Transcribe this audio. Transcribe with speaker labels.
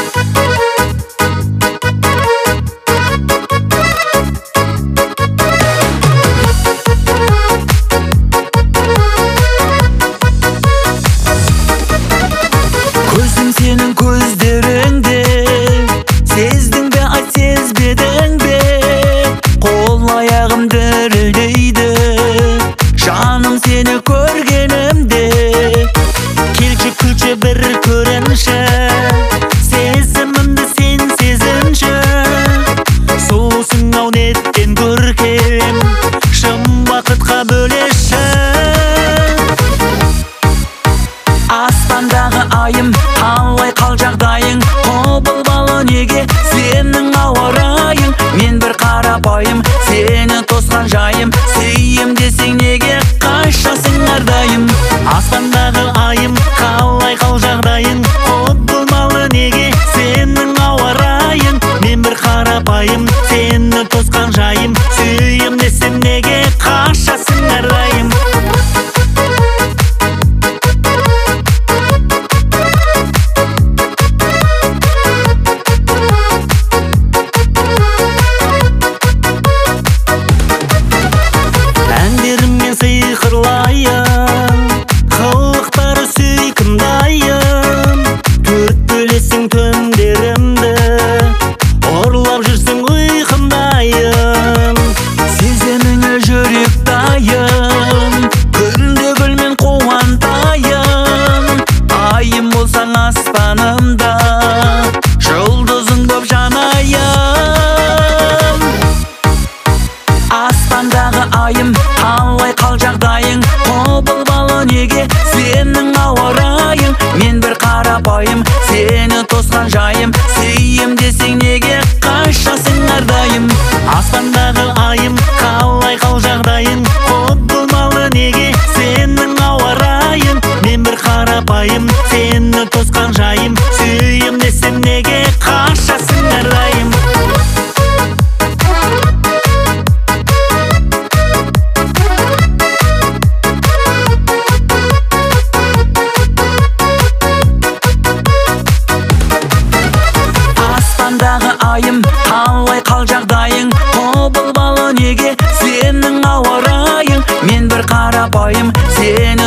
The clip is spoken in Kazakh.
Speaker 1: Көзім сенің көздеріңде, сездің бе, ай сезбедің бе? Қол аяғым дірілдейді, жаным сені көргенімде. Келші күлші бір көрінші, сезімімді сен сезінші. Сұлусың ау неттен көркем, шын бақытқа бөлеші. Аспандағы айым, қалай қал жағдайың? Құбылмалы неге сенің ауа райың? Мен бір қарапайым, сені тосқан жайым. Сүйем десең неге қашасың әрдайым? Аспандағы айым, қалай қал жағдайың? Құбылмалы неге сенің ауа райың? Мен бір қарапайым, сені тосқан жайым. Сүйем десең неге қашасың әрдайым? Сиқырлайым, қылықтары сүйкімдайым. Төрт бөлесің түндерімді, ұрлап жүрсің ұйқымдайым. Сеземіңе жүректайым, күнде гүлмен қуантайым. Айым болсаң аспанымда, жұлдызың боп жанайым. Аспандағы айым, қалай қал жағдайың? Құбылмалы неге сенің ауа райың? Мен бір қарапайым, сені тосқан жайым. Сүйем десең неге қашасың әрдайым? Аспандағы айым, қалай қал жағдайың? Құбылмалы неге сенің ауа райың? Мен бір қарапайым, сені тосқан жайым. Сүйем десең неге қашасың әрдайым? Аспандағы айым, қалай қал жағдайың? Құбылмалы неге сенің ауа райың? Мен бір қарапайым, сені